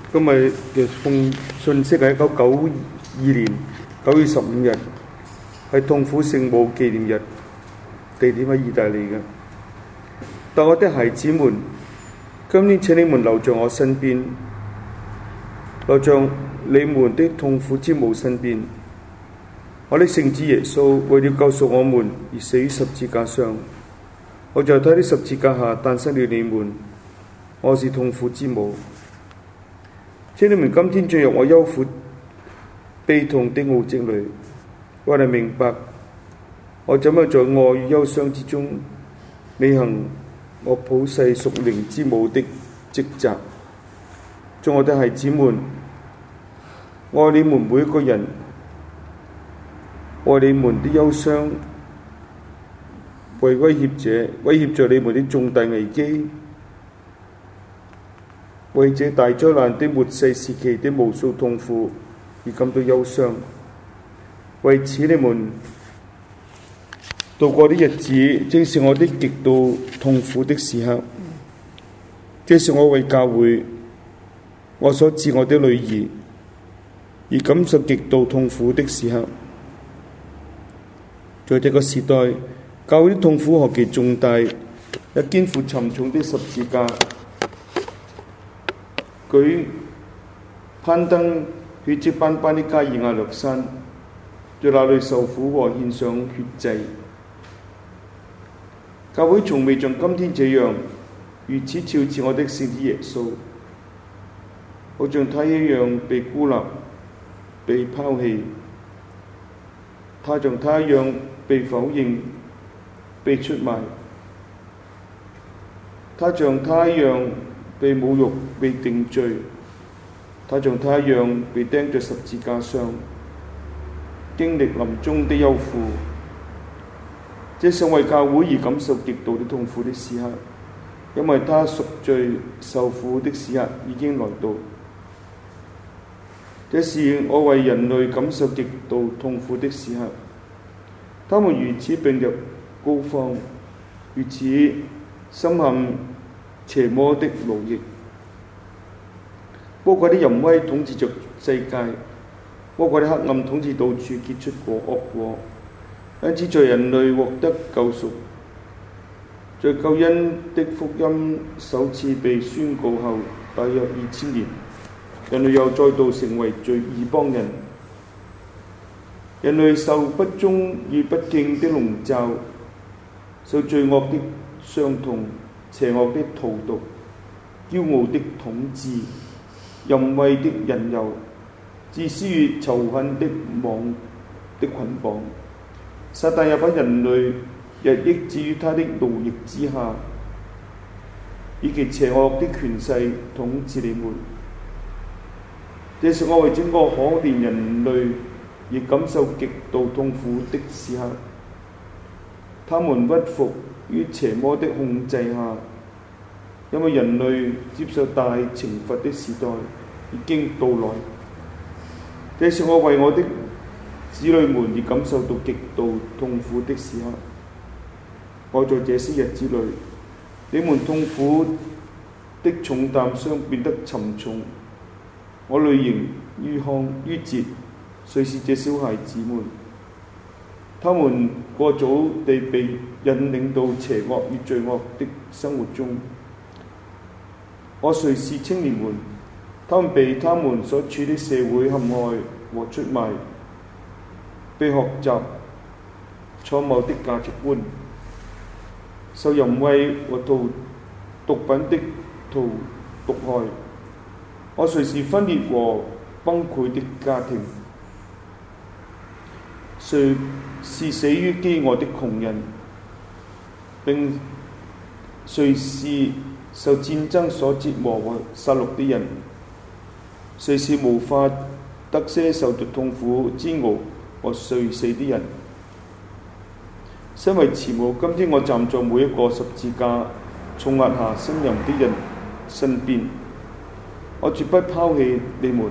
今日嘅封信息係1992年9月15日，係痛苦聖母紀念日，地點喺意大利嘅。但我的孩子們，今天請你們留在我身邊，留在你們的痛苦之母身邊。我的聖子耶穌為了救贖我們而死於十字架上，我在他的十字架下誕生了你們。我是痛苦之母，請你們今天進入我憂苦悲痛的奧蹟裏，我哋明白我怎樣在愛與憂傷之中履行我普世屬靈之母的職責。眾我的孩子們，愛你們每一個人，愛你們的憂傷，為威脅着你們的重大危機，為這大災難的末世時期的無數痛苦而感到憂傷。為此你們度過的日子，正是我的極度痛苦的時刻。這是我為教會我所賜我的女兒而感受極度痛苦的時刻。在這個時代，教會的痛苦何其重大，也肩負沉重的十字架，攀登血跡斑斑的加爾瓦略山，在那裏受苦和獻上血祭。教會從未像今天這樣如此肖似我的聖子耶穌，好像他一樣被孤立、被拋棄，他像他一樣被否認、被出賣，他像他一樣被侮辱、被定罪，他像他一樣被釘在十字架上，經歷臨終的憂苦。這是為教會而感受極度的痛苦的時刻，因為他贖罪受苦的時刻已經來到。這是我為人類感受極度痛苦的時刻，他們如此病入膏肓，如此深陷邪魔的奴役。魔鬼的淫威統治着世界，魔鬼的黑暗統治到處，結出惡果。因此在人類獲得救贖，在救恩的福音首次被宣告後大約2000年，人類又再度成為罪異邦人。人類受不忠與不敬的籠罩，受罪惡的傷痛、邪惡的荼毒、驕傲的統治、淫穢的引誘、自私與仇恨的網的捆綁。撒旦也把人類日益置於他的奴役之下，以其邪惡的權勢統治你們。這是我為整個可憐人類而感受極度痛苦的時刻。他們屈服於邪魔的控制下，因為人類接受大懲罰的時代已經到來。這是我為我的子女們而感受到極度痛苦的時刻。我在這些日子裏，你們痛苦的重擔將變得沉重。我淚盈於眶於睫，誰是這小孩子們？他們過早地被引領到邪惡與罪惡的生活中。我誰是青年們？他們被他們所處的社會陷害和出賣，被學習錯謬的價值觀，受淫穢和毒品的毒害。我誰是分裂和崩潰的家庭？誰是死於飢餓的窮人？並誰是受戰爭所折磨和殺戮的人？誰是無法得些受着痛苦煎熬和垂死的人？身為慈母，今天我站在每一個十字架重壓下呻吟的人身邊，我絕不拋棄你們。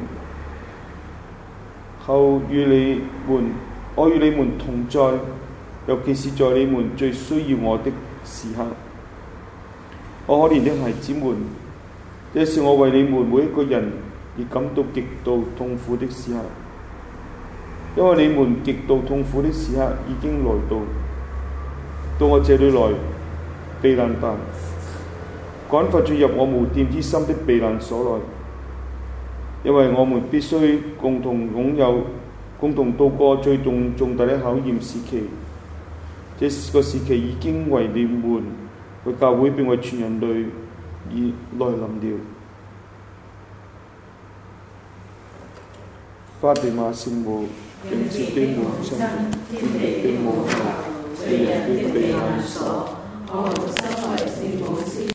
我與你們同在，尤其是在你們最需要我的時刻。我可憐的孩子們，這是我為你們每一個人而感到極度痛苦的時刻，因為你們極度痛苦的時刻已經來到我這裏來避難吧，趕快進入我無玷之心的避難所內，因為我們必須共同度過最重大的考驗時期。這個時期已經為你們、為教會並為全人類而來臨了。法地瑪聖母，聖潔的母親，天地的母后，世人的避難所，我們